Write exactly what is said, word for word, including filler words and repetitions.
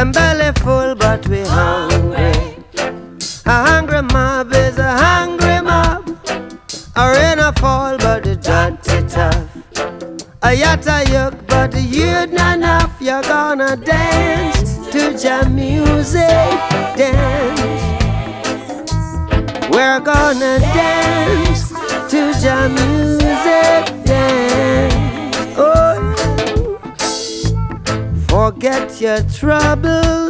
Them belly full but we hungry. A hungry mob is a hungry mob. A rain a fall but the dirty tough. A yatta yuck but the youth not enough. You're gonna dance to jam music, dance. We're gonna dance to jam music, dance. Oh, forget your troubles.